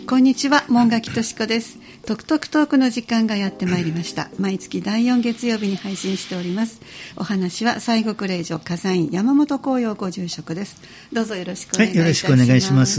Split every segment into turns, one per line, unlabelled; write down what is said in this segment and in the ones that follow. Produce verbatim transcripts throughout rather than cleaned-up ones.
こんにちは、門垣敏子です。トクトクトークの時間がやってまいりました。毎月だいよん月曜日に配信しております。お話は西国霊場火山院山本光陽ご住職です。どうぞよろしくお願いいたします。
はい、よろしくお願いします。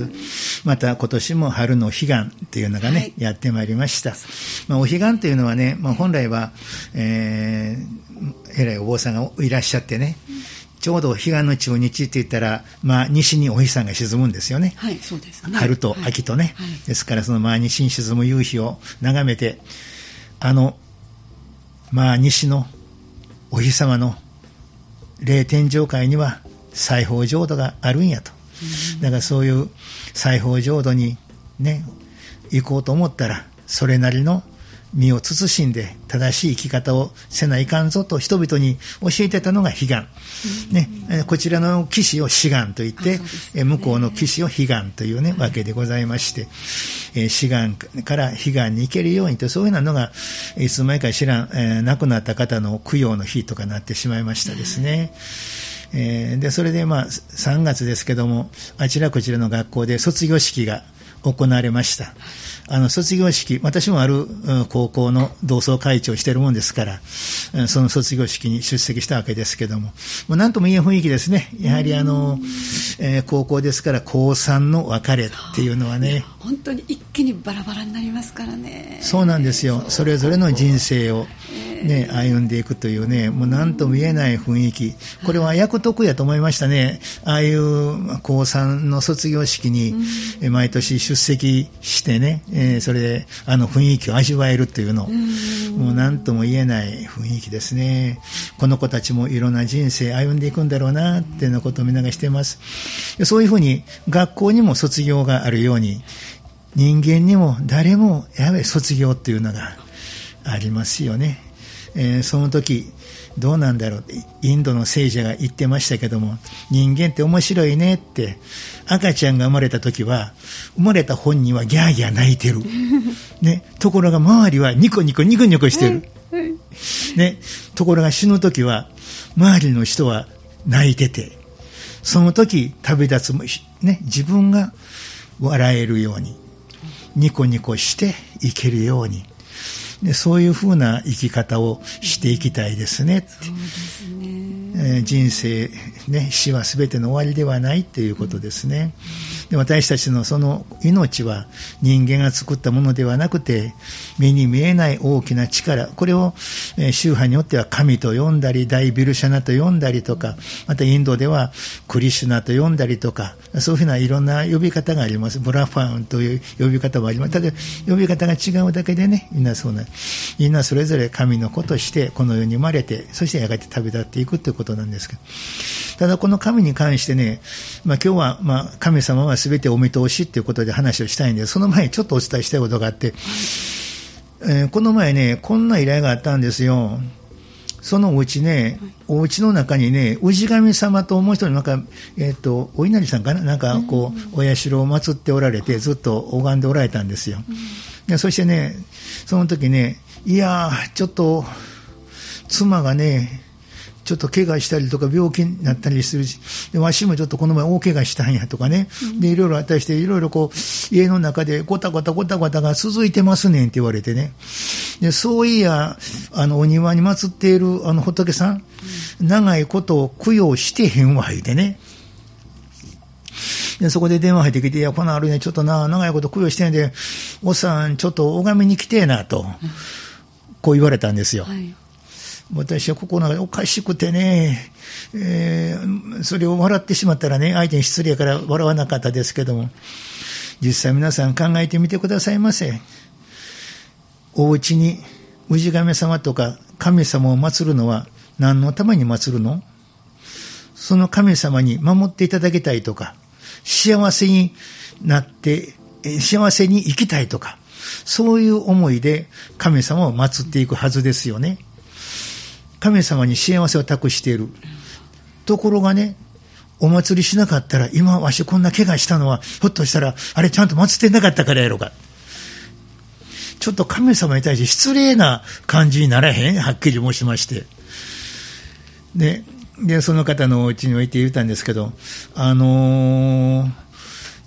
また今年も春の彼岸っていうのがね、はい、やってまいりました。まあ、お彼岸というのはね、まあ、本来は、えー、偉いお坊さんがいらっしゃってね、うん、ちょうど彼岸の中日って言ったら、まあ、西にお日さんが沈むんですよね。
はい、そうですね。
春と秋とね。はいはい、ですから、そのまあ西に沈む夕日を眺めて、あの、まあ西のお日様の霊天上界には西方浄土があるんやと。うん、だからそういう西方浄土にね、行こうと思ったら、それなりの身を慎んで正しい生き方をせないかんぞと人々に教えてたのが彼岸、ね、こちらの岸を志願といって、ね、向こうの岸を彼岸という、ね、わけでございまして、えー、志願から彼岸に行けるようにと、そういうのがいつの間にか知らん、えー、亡くなった方の供養の日とかなってしまいましたですね。えー、でそれでまあさんがつですけども、あちらこちらの学校で卒業式が行われました。あの卒業式、私もある高校の同窓会長をしているもんですから、その卒業式に出席したわけですけども、もう何とも言えん雰囲気ですね。やはりあの、えー、高校ですから高さんの別れっていうのはね、
本当に一気にバラバラになりますからね。
そうなんですよ。それぞれの人生を、ね、歩んでいくというね、もう何とも言えない雰囲気。これは役得やと思いましたね。ああいう高さんの卒業式に毎年出席してね、えー、それであの雰囲気を味わえるというの、もう何とも言えない雰囲気ですね。この子たちもいろんな人生歩んでいくんだろうなっていうようなことをみんながしています。そういうふうに学校にも卒業があるように、人間にも誰もやはり卒業っていうのがありますよね。えー、その時どうなんだろうってインドの聖者が言ってましたけども、人間って面白いねって。赤ちゃんが生まれた時は生まれた本人はギャーギャー泣いてる、ね、ところが周りはニコニコニコニコしてる、ね、ところが死ぬ時は周りの人は泣いてて、その時旅立つ、ね、自分が笑えるようにニコニコしていけるように、でそういうふうな生き方をしていきたいですねって。そうですね。えー、人生、ね、死は全ての終わりではないということですね。で私たちのその命は人間が作ったものではなくて、目に見えない大きな力、これを、えー、宗派によっては神と呼んだり、大ビルシャナと呼んだりとか、またインドではクリシュナと呼んだりとか、そういうふうないろんな呼び方があります。ブラファンという呼び方もあります。ただ呼び方が違うだけでね、みんなそうなみんなそれぞれ神の子としてこの世に生まれて、そしてやがて旅立っていくということなんですけど、ただこの神に関してね、まあ、今日はまあ神様は全てお見通しということで話をしたいんです。その前にちょっとお伝えしたいことがあって、えー、この前ねこんな依頼があったんですよ。そのお家ね、お家の中にね、氏神様ともう一人なんか、えっと、お稲荷さんかな、なんかこう、お社を祀っておられて、ずっと拝んでおられたんですよ。でそしてね、その時ね、いやー、ちょっと、妻がね、ちょっと怪我したりとか病気になったりするし、でわしもちょっとこの前大怪我したんやとかね、でいろいろあったりして、いろいろこう家の中でゴタゴタゴタゴタが続いてますねんって言われてね、でそういやあのお庭に祀っているあの仏さん、長いことを供養してへんわ言うてね、でそこで電話入ってきて、いやこのあるね、ちょっとな長いこと供養してんで、おっさんちょっと拝みに来てえなとこう言われたんですよ。はい、私は心がおかしくてね、えー、それを笑ってしまったらね、相手に失礼から笑わなかったですけども、実際皆さん考えてみてくださいませ。お家に氏神様とか神様を祀るのは何のために祀るの？その神様に守っていただきたいとか、幸せになって幸せに生きたいとか、そういう思いで神様を祀っていくはずですよね。神様に幸せを託しているところがね、お祭りしなかったら、今わしこんな怪我したのはひょっとしたらあれちゃんと祀ってなかったからやろうか、ちょっと神様に対して失礼な感じにならへん、はっきり申しまして、ででその方のお家に置いて言ったんですけど、あのー、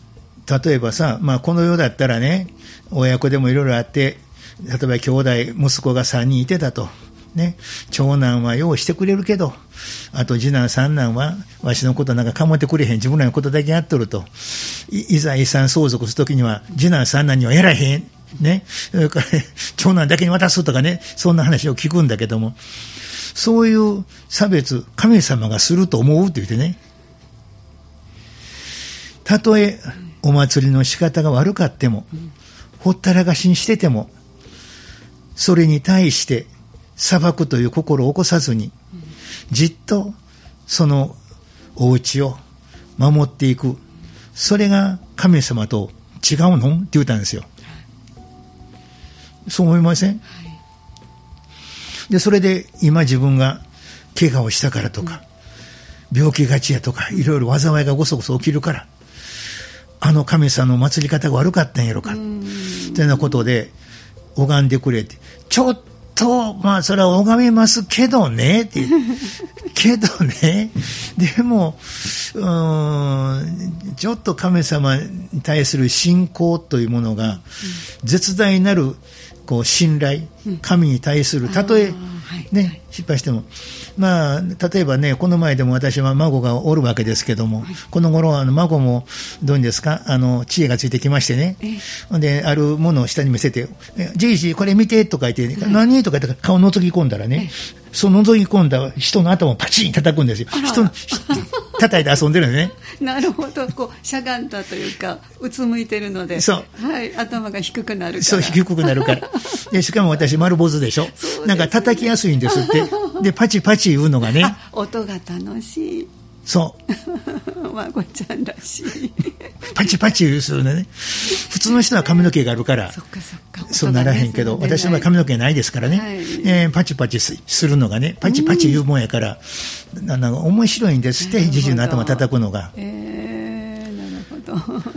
例えばさ、まあ、この世だったらね、親子でもいろいろあって、例えば兄弟、息子がさんにんいてたと。ね、長男は用意してくれるけど、あと次男三男はわしのことなんか構ってくれへん、自分らのことだけやっとると。い, いざ遺産相続するときには次男三男にはやらへん。ね、それから長男だけに渡すとかね、そんな話を聞くんだけども、そういう差別、神様がすると思うって言ってね。たとえお祭りの仕方が悪かっても、ほったらかしにしてても、それに対して裁くという心を起こさずに、じっとそのお家を守っていく。それが神様と違うのって言ったんですよ。そう思いません？で、それで今自分が怪我をしたからとか、病気がちやとか、いろいろ災いがごそごそ起きるから、あの神様の祭り方が悪かったんやろか、というようなことで拝んでくれて、ちょっと、まあ、それは拝めますけどね、ってけどね、でも、うーん、ちょっと神様に対する信仰というものが、絶大なる、こう、信頼、神に対する、たとえ、ね、失敗しても、まあ、例えばね、この前でも私は孫がおるわけですけども、この頃あの孫もどういうんですか、あの知恵がついてきましてね、であるものを下に見せて、じいじこれ見てとか言って、何とか言って顔覗き込んだらね、その覗き込んだ人の頭をパチン叩くんですよ。人の叩いて遊んでるんですね。
なるほど、こうしゃがんだというかうつむいてるので、そう、はい、頭が低くなるから。
そう、低くなるからでしかも私丸坊主でしょ、ね、なんか叩きやすいんですってでパチパチ言うのがね、
音が楽しい。
そう
孫ちゃんらしい
パチパチ言うするのね。普通の人は髪の毛があるから
そっかそっか、
そうならへんけど、私は髪の毛ないですからね、はい、えー、パチパチするのがね、パチパチ言うもんやから、うん、なんか面白いんですって、じじいの頭叩くのが。
えー、なるほど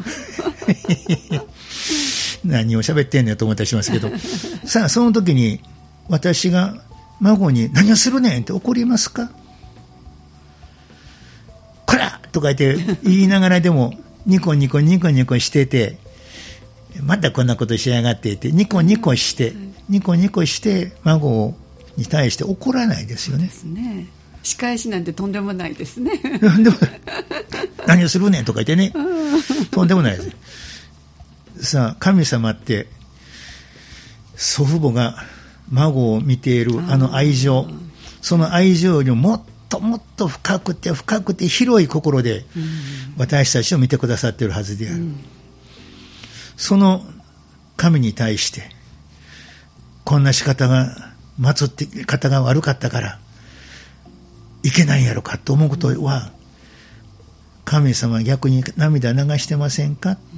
何を喋ってんねんと思ったりしますけどさあ、その時に私が孫に何をするねんって怒りますか？こらとか言って言いながらでもニコニコニコニコしてて、またこんなことしやがってってニコニコしてニコニコして孫に対して怒らないですよね。
そうですね。仕返しなんてとんでもないですね
でも何をするねんとか言ってね、とんでもないです。さあ、神様って祖父母が孫を見ているあの愛情、その愛情よりももっともっと深くて深くて広い心で私たちを見てくださっているはずである、うん、その神に対してこんな仕方が祀って方が悪かったからいけないんやろかと思うことは、神様は逆に涙流してませんか、うん、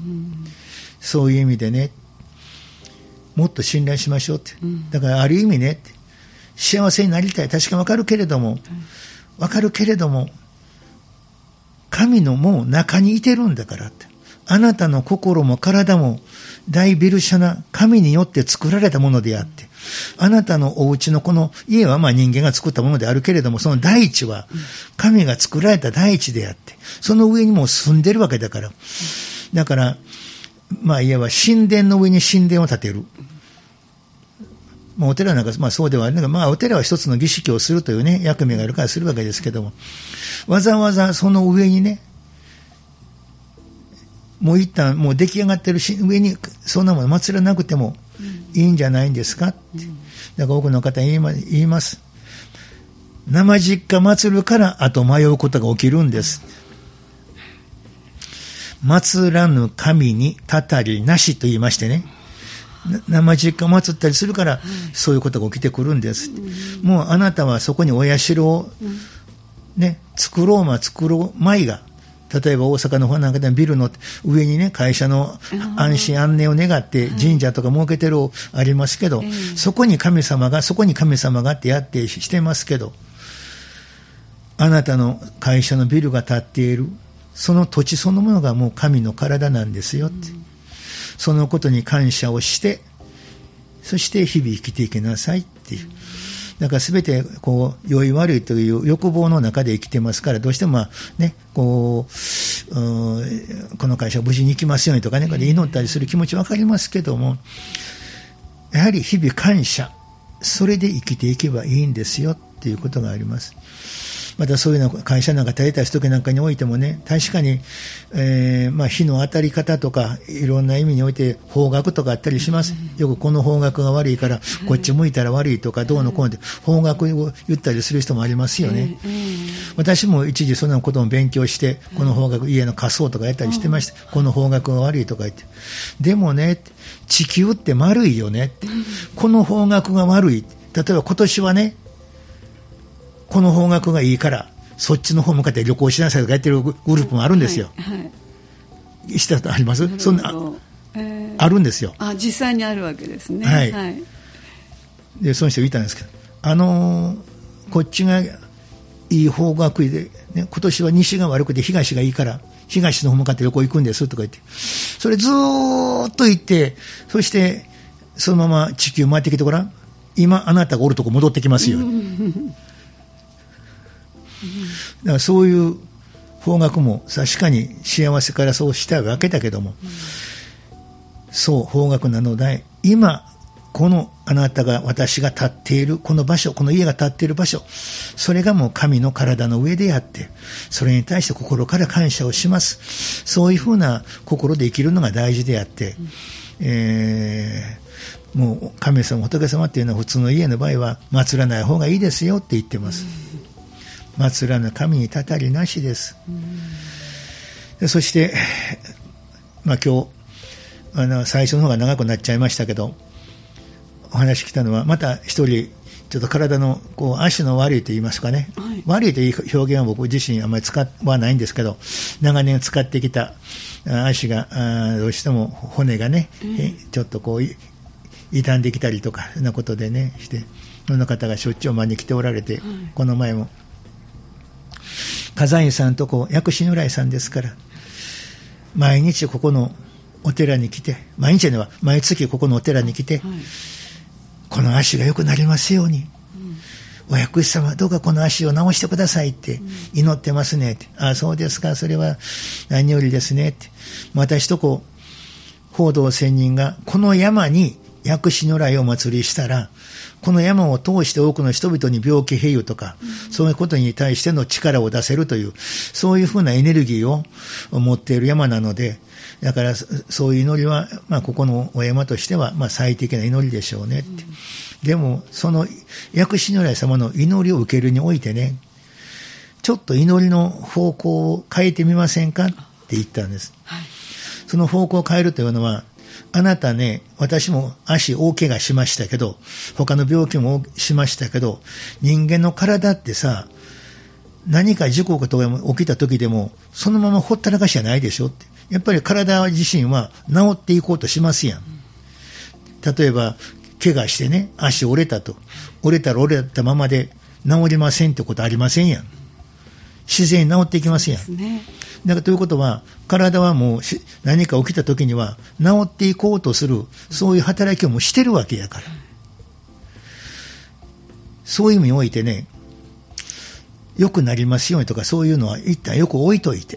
そういう意味でね、もっと信頼しましょうって、うん、だからある意味ね、幸せになりたい、確かに分かるけれども、うん、分かるけれども神のもう中にいてるんだからって、あなたの心も体も大ビルシャな神によって作られたものであって、あなたのお家のこの家はまあ人間が作ったものであるけれども、その大地は神が作られた大地であって、その上にもう住んでるわけだから、だからまあいわば神殿の上に神殿を建てる。まあ、お寺なんか、まあ、そうではないが、まあ、お寺は一つの儀式をするというね、役目があるからするわけですけども、わざわざその上にね、もう一旦もう出来上がってるし上にそんなもの祀らなくてもいいんじゃないんですかって、だから多くの方言いま、言います。生実家祀るからあと迷うことが起きるんです。祀らぬ神にたたりなしと言いましてね、生実家を祀ったりするから、そういうことが起きてくるんです、うん、もうあなたはそこにお社を、ね、作ろうま作ろうまいが、例えば大阪の方なんかでビルの上にね、会社の安心安寧を願って神社とか設けてるありますけど、はい、そこに神様がそこに神様がってやってしてますけど、あなたの会社のビルが建っているその土地そのものがもう神の体なんですよって、うん、そのことに感謝をして、そして日々生きていけなさいっていう。だから全てこう良い悪いという欲望の中で生きてますから、どうしてもまあね、こうこの会社無事に行きますようにとかね、祈ったりする気持ち分かりますけども、やはり日々感謝、それで生きていけばいいんですよっていうことがあります。またそういうの会社なんか建てた時なんかにおいてもね、確かに、えーまあ、日の当たり方とかいろんな意味において方角とかあったりします。よくこの方角が悪いからこっち向いたら悪いとかどうのこうので方角を言ったりする人もありますよね。私も一時そんなことも勉強してこの方角、家の仮想とかやったりしてました。この方角が悪いとか言って、でもね、地球って丸いよねって、この方角が悪い、例えば今年はね、この方角がいいからそっちの方向かって旅行しなさいとかやってるグループもあるんですよ。はいはい、したことあります？そんな、えー、あるんですよ。
あ、実際にあるわけですね。
はい。はい、でその人言ったんですけど、あのー、こっちがいい方角で、ね、今年は西が悪くて東がいいから東の方向かって旅行行くんですとか言って、それずーっと行って、そしてそのまま地球回ってきてごらん、今あなたがおるとこ戻ってきますよ。だからそういう方角も確かに幸せからそうしたわけだけども、うん、そう方角なので、今このあなたが私が立っているこの場所、この家が立っている場所、それがもう神の体の上であって、それに対して心から感謝をします。そういうふうな心で生きるのが大事であって、うん、えー、もう神様仏様っていうのは普通の家の場合は祀らない方がいいですよって言ってます。うん、祭らぬ神にたたりなしです。でそして、まあ、今日あの最初の方が長くなっちゃいましたけど、お話来たのはまた一人ちょっと体のこう足の悪いと言いますかね、はい、悪いという表現は僕自身あまり使わないんですけど、長年使ってきた足がどうしても骨がね、うん、ちょっとこう傷んできたりとかそんなことでねして、その方がしょっちゅう間に来ておられて、はい、この前も火山院さんとこ薬師如来さんですから、毎日ここのお寺に来て、毎日では毎月ここのお寺に来て、はい、この足が良くなりますように、うん、お薬師様どうかこの足を治してくださいって祈ってますねって、うん、ああそうですか、それは何よりですねって、私とこう報道仙人がこの山に薬師如来をお祭りしたら、この山を通して多くの人々に病気併誘とか、うん、そういうことに対しての力を出せるという、そういうふうなエネルギーを持っている山なので、だからそういう祈りは、まあ、ここのお山としては、まあ、最適な祈りでしょうねって、うん、でもその薬師如来様の祈りを受けるにおいてね、ちょっと祈りの方向を変えてみませんかって言ったんです、はい、その方向を変えるというのは、あなたね、私も足大怪我しましたけど、他の病気もしましたけど、人間の体ってさ、何か事故とか起きた時でもそのままほったらかしじゃないでしょって。やっぱり体自身は治っていこうとしますやん。例えば怪我してね、足折れたと、折れたら折れたままで治りませんってことありませんやん。自然に治っていきますやん。そうですね。だからということは、体はもう何か起きた時には治っていこうとする、そういう働きをもうしてるわけやから、そういう意味においてね、良くなりますようにとかそういうのは一旦よく置いといて、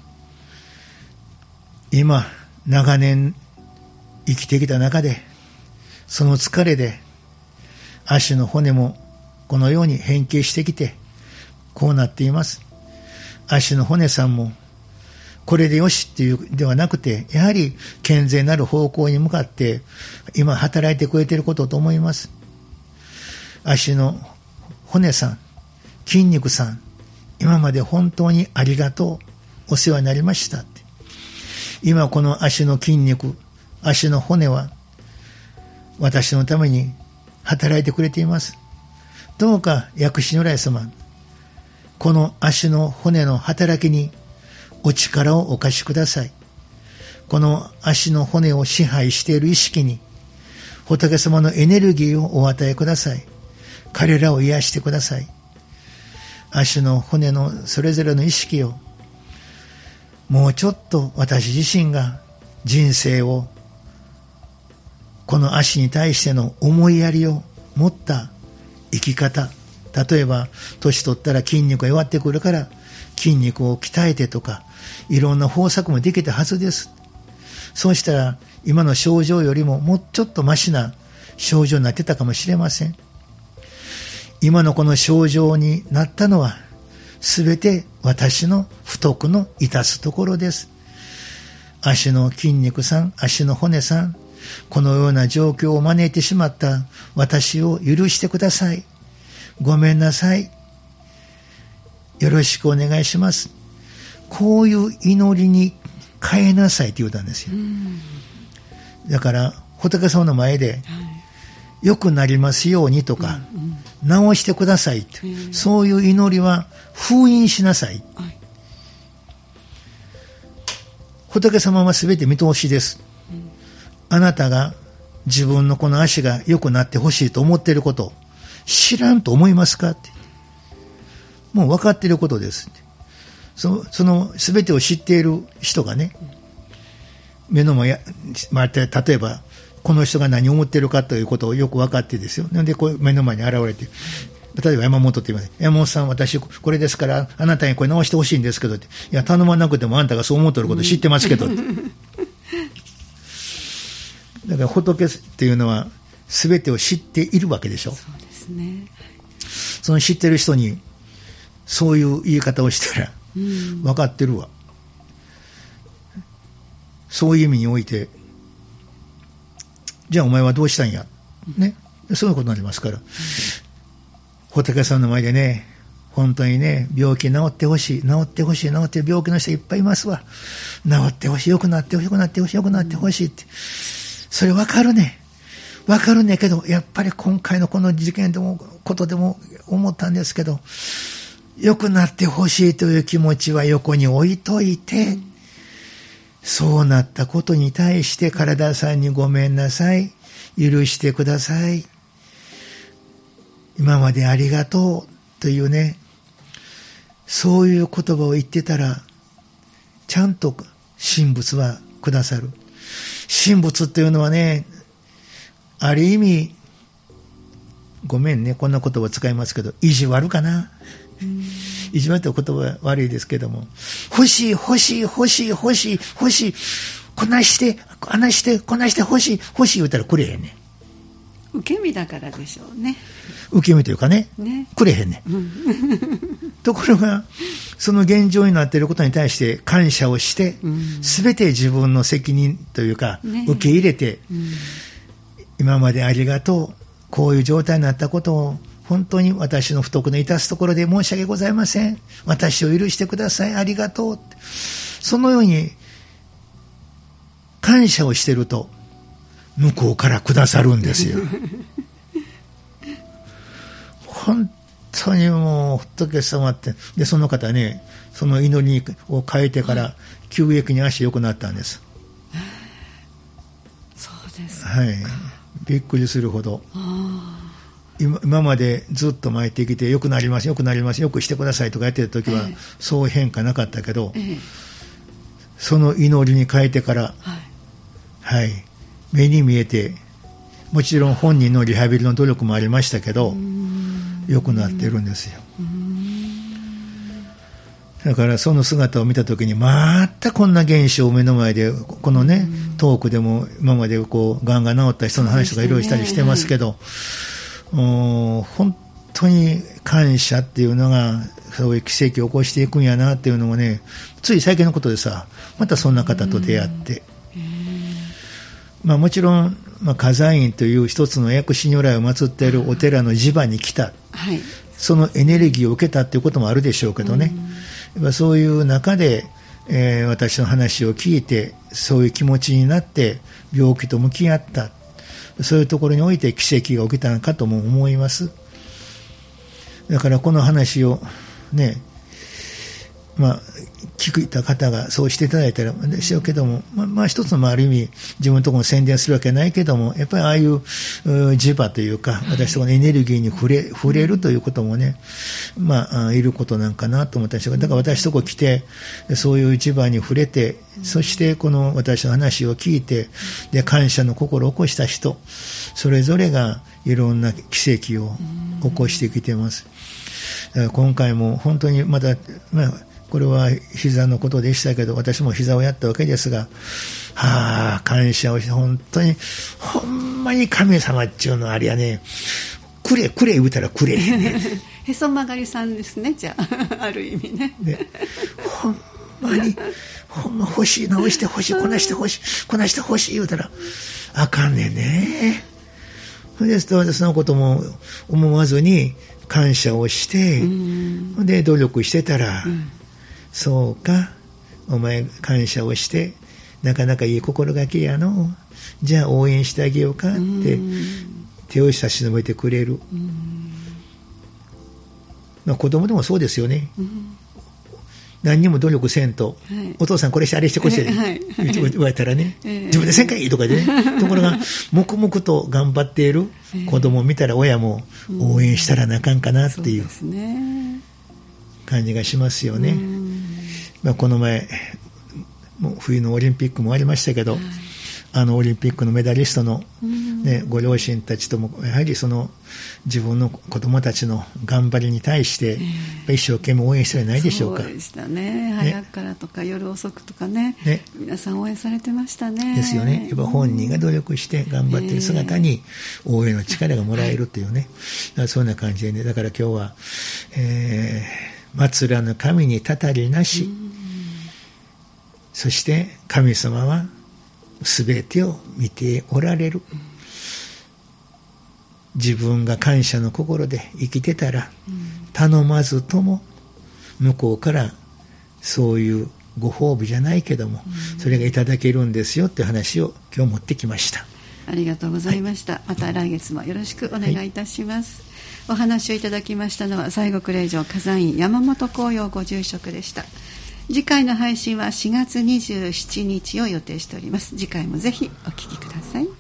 今長年生きてきた中で、その疲れで足の骨もこのように変形してきてこうなっています。足の骨さんもこれでよしっていうではなくて、やはり健全なる方向に向かって今働いてくれていることと思います。足の骨さん、筋肉さん、今まで本当にありがとう、お世話になりましたって。今この足の筋肉、足の骨は私のために働いてくれています。どうか薬師如来様、この足の骨の働きにお力をお貸しください。この足の骨を支配している意識に仏様のエネルギーをお与えください。彼らを癒してください。足の骨のそれぞれの意識を、もうちょっと私自身が人生を、この足に対しての思いやりを持った生き方、例えば年取ったら筋肉が弱ってくるから筋肉を鍛えてとか、 いろんな方策もできたはずです。そうしたら今の症状よりももうちょっとマシな症状になってたかもしれません。今のこの症状になったのはすべて私の不徳の致すところです。足の筋肉さん、足の骨さん、このような状況を招いてしまった私を許してください。ごめんなさい。よろしくお願いします。こういう祈りに変えなさいって言ったんですよ。だから仏様の前で、良くなりますようにとか、うんうん、治してくださいと、そういう祈りは封印しなさい、はい、仏様はすべて見通しです、うん、あなたが自分のこの足が良くなってほしいと思っていること知らんと思いますかって、もう分かっていることです。そ, そのすべてを知っている人がね、目の前、まあ、例えばこの人が何を思っているかということをよく分かってですよ。なんでこう目の前に現れて、例えば山本って言います。山本さん、私これですからあなたにこれ直してほしいんですけどって、いや頼まなくてもあんたがそう思っていること知ってますけどって。だから仏っていうのは全てを知っているわけでしょ。
そうですね。
その知ってる人にそういう言い方をしたら、うん、分かってるわ。そういう意味において、じゃあお前はどうしたんや、ね、そういうことになりますから、うん、仏さんの前でね、本当にね、病気治ってほしい、治ってほしい、治って病気の人いっぱいいますわ。治ってほしい、良くなってほしい、良くなってほしい、良くなってほしいって、それ分かるね、分かるねけど、やっぱり今回のこの事件でもことでも思ったんですけど、良くなってほしいという気持ちは横に置いといて、そうなったことに対して体さんにごめんなさい、許してください、今までありがとうというね、そういう言葉を言ってたらちゃんと神仏はくださる。神仏というのはね、ある意味、ごめんねこんな言葉を使いますけど、意地悪かな、意地悪という言葉は悪いですけども、欲しい欲しい欲しい欲しい欲しい、こなしてこなしてこなして欲しい欲しい言うたらくれへんねん。
受け身だからでしょうね。
受け身というかね、ね、くれへんねん、うん、ところがその現状になっていることに対して感謝をして、うん、全て自分の責任というか、ね、受け入れて、うん、今までありがとう、こういう状態になったことを本当に私の不徳の致すところで申し訳ございません、私を許してください、ありがとう、そのように感謝をしていると向こうからくださるんですよ。本当にもう仏様って、でその方ね、その祈りを変えてから急激に足良くなったんです。
そうですか。
はい、びっくりするほど。今, 今までずっと巻いてきて、良くなります良くなりますよくしてくださいとかやってる時は、ええ、そう変化なかったけど、ええ、その祈りに変えてから、はいはい、目に見えて、もちろん本人のリハビリの努力もありましたけど、良くなってるんですよ。だからその姿を見たときに、またこんな現象を目の前で、このねトークでも今までこうがんが治った人の話とかいろいろしたりしてますけど、本当に感謝っていうのがそういう奇跡を起こしていくんやなっていうのもね、つい最近のことでさ、またそんな方と出会って、まあ、もちろん、まあ、火山院という一つの薬師如来を祀っているお寺の地場に来た、はい、そのエネルギーを受けたということもあるでしょうけどね、やっぱそういう中で、えー、私の話を聞いてそういう気持ちになって病気と向き合った、そういうところにおいて奇跡が起きたのかとも思います。だからこの話をね、まあ聞いた方がそうしていただいたらでしょうけども、まあ、まあ一つのある意味自分のところに宣伝するわけないけども、やっぱりああいう磁場というか、私とこのエネルギーに触れ、触れるということもね、まあいることなんかなと思ったりして、だから私とこ来てそういう磁場に触れて、そしてこの私の話を聞いて、で感謝の心を起こした人、それぞれがいろんな奇跡を起こしてきてます。だから今回も本当にまた、まあこれは膝のことでしたけど、私も膝をやったわけですが、はあ、感謝をして、本当に、ほんまに神様っちゅうのはあれやね、くれくれ言うたらくれへんね。
へそ曲がりさんですね、じゃあ、ある意味ね。
ね、ほんまに、ほんま欲しい、直して欲しい、こなして欲しい、こなして欲しい言うたら、あかんねんね。で、そのことも思わずに感謝をして、で、努力してたら、うん、そうか、お前感謝をして、なかなかいい心がけやの、じゃあ応援してあげようかって手を差し伸べてくれる。まあ、子供でもそうですよね。何にも努力せんと、はい、お父さんこれしてあれしてこうして、はい、言われたらね、えー、自分でせんかいとかでね、ところが黙々と頑張っている子供を見たら親も応援したらなあかんかなっていう感じがしますよね。まあ、この前もう冬のオリンピックもありましたけど、はい、あのオリンピックのメダリストの、ね、ご両親たちともやはりその自分の子供たちの頑張りに対して一生懸命応援してはないでしょうか。
そうでしたね。早くからとか夜遅くとか ね, ね皆さん応援されてましたね。
ですよね。やっぱ本人が努力して頑張っている姿に応援の力がもらえるというね、えー、そんな感じでね。だから今日は、えー、祭らぬ神にたたりなし、そして神様はすべてを見ておられる。自分が感謝の心で生きてたら、頼まずとも向こうからそういうご褒美じゃないけども、それがいただけるんですよっていう話を今日持ってきました。
ありがとうございました、はい、また来月もよろしくお願いいたします、はい、お話をいただきましたのは西国霊場火山院山本光陽ご住職でした。次回の配信はしがつにじゅうしちにちを予定しております。次回もぜひお聞きください。